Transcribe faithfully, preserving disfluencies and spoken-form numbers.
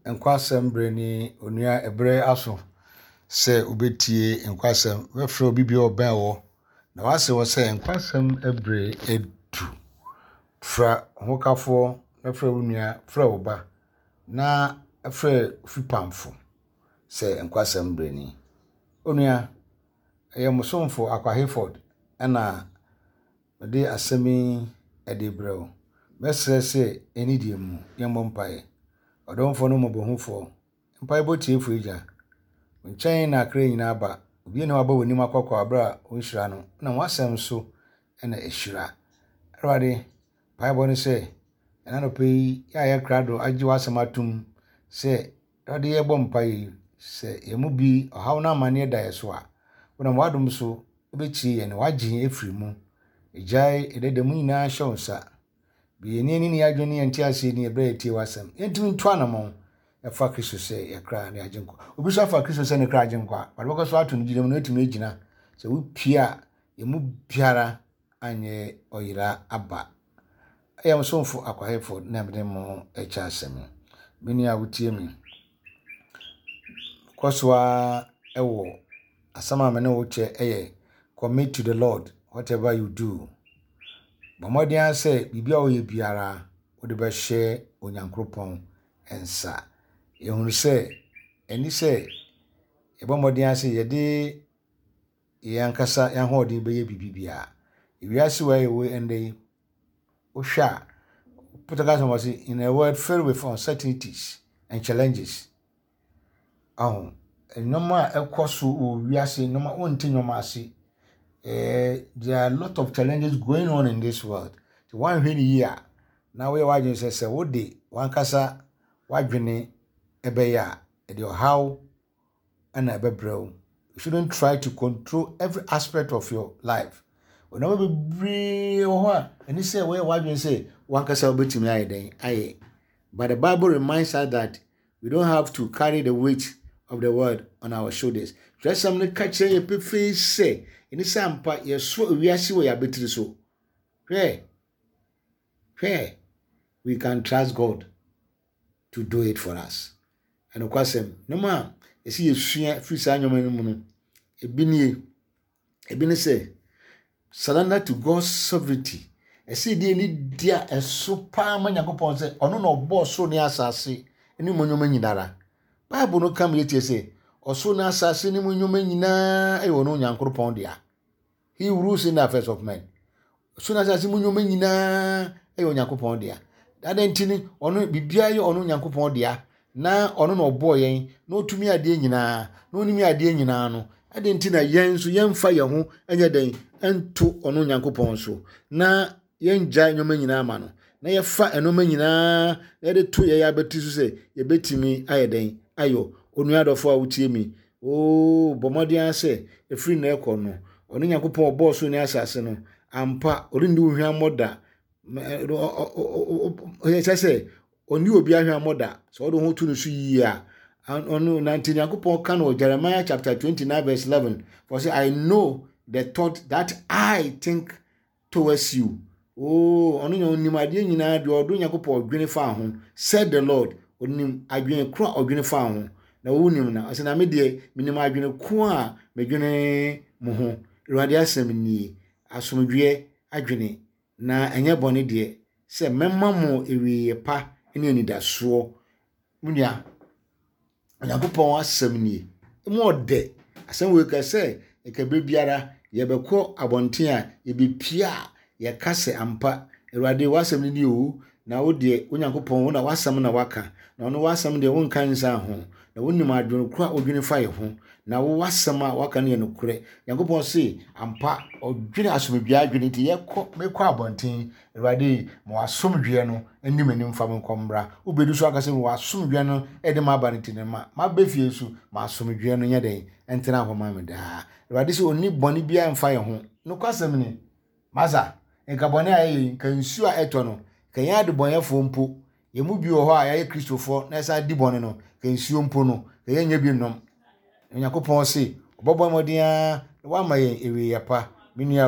Nkwasem breni onua ebre aso se obetie nkwasem wefre obi bi oben wo na wase wo se nkwasem ebre edu fra hokafo wefre onua fra oba na efre fipamfo se nkwasem breni onua eye musomfo Akwa Hayford na de asemi edebrew mesre se enidie mu yembo mpae odonfo no mobohufo mpae botie fuija nchen na akra nyina ba obi na waba wonim akokọ abra onhira no na wasem so na ehira erwade pai bo ne se ena no pei ya ya krado agi wasem atum se erwade ye bom mpae se yemu bi ohaw na amane da yeso a wona wadum so obechi ye ne wagye efiri mu ejai ededemu nyina hyonsa bi eni eni ni adwene enti ase ni ebra etie wasem entimi ntwa na mo efa Kristo se yakra ne agenko obi so afa Kristo se ne kra agenko a bako so ato no gidem no etimi egina se wo pia emu biara anye oyira aba ayam somfo Akwa Hayford na mede mo echa asem meni a wotie mi kwoswa ewo asama me ne wo che eye commit to the Lord whatever you do. Bamodian say bibia oye biara wo de be hye onyankropon ensa yehunu se eni se ebamodian say ye de yankasa yanhodin be ye bibibia ewiase wa ye we ende ohwa putagas was in a world filled with uncertainties and challenges. Oh, enoma ekoso o wiase enoma onti nyoma ase. Uh, there are a lot of challenges going on in this world. The one when year now we are just say what day one kasa wadwene ebeya e how and ebebrew. You shouldn't try to control every aspect of your life. We never be brave or and you say where wadwene say one kasa obetimi aye den aye. But the Bible reminds us that we don't have to carry the weight of the world on our shoulders. Just something catch your face say in the sampa yeso wiase we ya betri so where where we can trust God to do it for us. And of course no ma e si yesua free sa nyoma no mu no ebi nie ebi ne say surrender to God's sovereignty. E si die ni dia eso pa ma Yakobon say ono no bo so ni asase eni mo nyoma nyidara. Bible no come yet say oso na asase ni mo nyoma nyina e wono Nyankopon dia. He rules in the affairs of men. So na asase mo nyoma nyina e wono Nyankopon dia. That entini ono bibia ye ono Nyankopon dia na ono no obo yen na otumi ade nyina na onimi ade nyina no ade entina yen so yen fa ye ho anya den ento ono Nyankopon so na yen gya nyoma nyina ama no na ye fa enoma nyina na de to ye ya beti so se ye betimi aye den ayo onu adofo a wutie mi o bomodian se efiri na ekọ no onu Nyankopon obo so ni asase no ampa orindi ohwan moda o ye se oni obi ahwan moda so do ho tu no so yi a onu nineteen Nyankopon kan o Jeremiah chapter twenty-nine verse eleven for say I know the thought that I think towards you. Oh onu onimade nyina de odo Nyankopon odwene fa ho said the Lord onim adwene kro odwene fa ho na wonim na ase na me de minim adwene ko a medwene mo ho Awurade asem ni asomdwe adwene na enye bone de se memma mo ewie pa ene anidaso munia Nyankopon asem ni mo de asem we ka se e ka bebiara ye beko abonten a ye bepia ye kase ampa Awurade wasem ni o na wo de Onyankopon wo na wasem na waka na ono wasem de won kan sa ho na wonim adwene kura odwene fa ye ho na wo wasem a waka ne no kure Nyankopon se ampa odwene asomdwe adwene ti ye kọ mekọ abonten Awurade mo asomdwe no anim anim fa menkombra obedu so aka se mo asomdwe no e de ma banti ne ma ma befie su ma asomdwe no nya den entena ho ma me da Awurade se oni boni bia mfa ye ho no kwasem ni maza enka boni ayi kan nsu a eto no kan ya de bonyefo mpo yemu bi wo ho a ya Kristofo na esa di boni no kan nsu mpo no kan ya nya bi nom Nyankopon se obobo modin wa ma ye ewe yapa mini